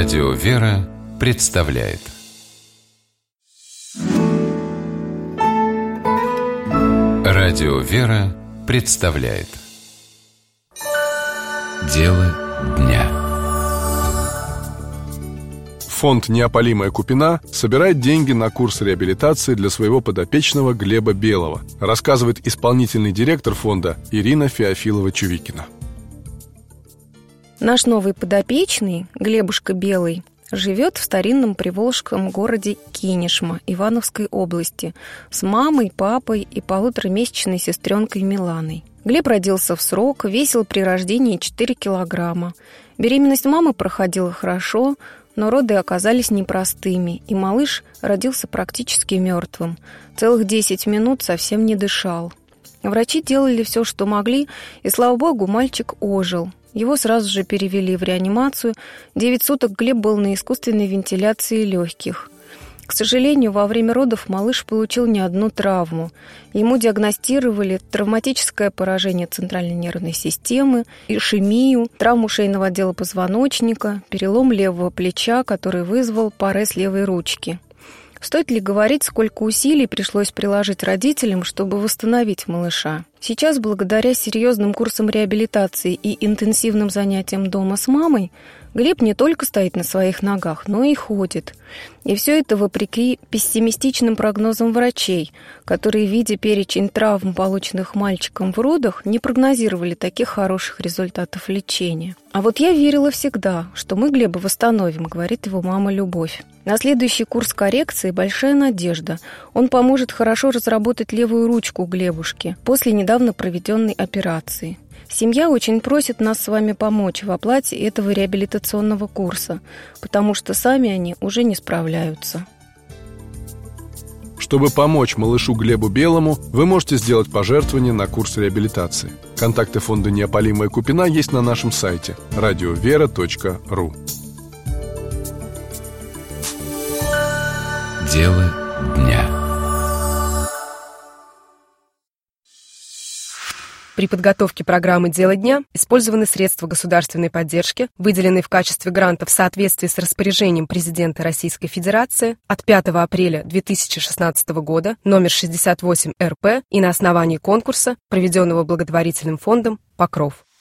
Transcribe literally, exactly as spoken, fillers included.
Радио «Вера» представляет Радио «Вера» представляет Дело дня. Фонд «Неопалимая Купина» собирает деньги на курс реабилитации для своего подопечного Глеба Белого, рассказывает исполнительный директор фонда Ирина Феофилова-Чувикина. Наш новый подопечный, Глебушка Белый, живет в старинном приволжском городе Кинешма Ивановской области с мамой, папой и полуторамесячной сестренкой Миланой. Глеб родился в срок, весил при рождении четыре килограмма. Беременность мамы проходила хорошо, но роды оказались непростыми, и малыш родился практически мертвым. Целых десять минут совсем не дышал. Врачи делали все, что могли, и, слава богу, мальчик ожил. Его сразу же перевели в реанимацию. Девять суток Глеб был на искусственной вентиляции легких. К сожалению, во время родов малыш получил не одну травму. Ему диагностировали травматическое поражение центральной нервной системы, ишемию, травму шейного отдела позвоночника, перелом левого плеча, который вызвал парез левой ручки. Стоит ли говорить, сколько усилий пришлось приложить родителям, чтобы восстановить малыша? Сейчас, благодаря серьезным курсам реабилитации и интенсивным занятиям дома с мамой, Глеб не только стоит на своих ногах, но и ходит. И все это вопреки пессимистичным прогнозам врачей, которые, видя перечень травм, полученных мальчиком в родах, не прогнозировали таких хороших результатов лечения. А вот я верила всегда, что мы Глеба восстановим, говорит его мама Любовь. На следующий курс коррекции большая надежда. Он поможет хорошо разработать левую ручку Глебушки после недавно проведенной операции. Семья очень просит нас с вами помочь в оплате этого реабилитационного курса, потому что сами они уже не справляются. Чтобы помочь малышу Глебу Белому, вы можете сделать пожертвование на курс реабилитации. Контакты фонда «Неопалимая Купина» есть на нашем сайте радиовера точка ру. Дело дня. При подготовке программы «Дело дня» использованы средства государственной поддержки, выделенные в качестве гранта в соответствии с распоряжением президента Российской Федерации от пятого апреля две тысячи шестнадцатого года, номер шестьдесят восемь эр пэ, и на основании конкурса, проведенного благотворительным фондом «Покров».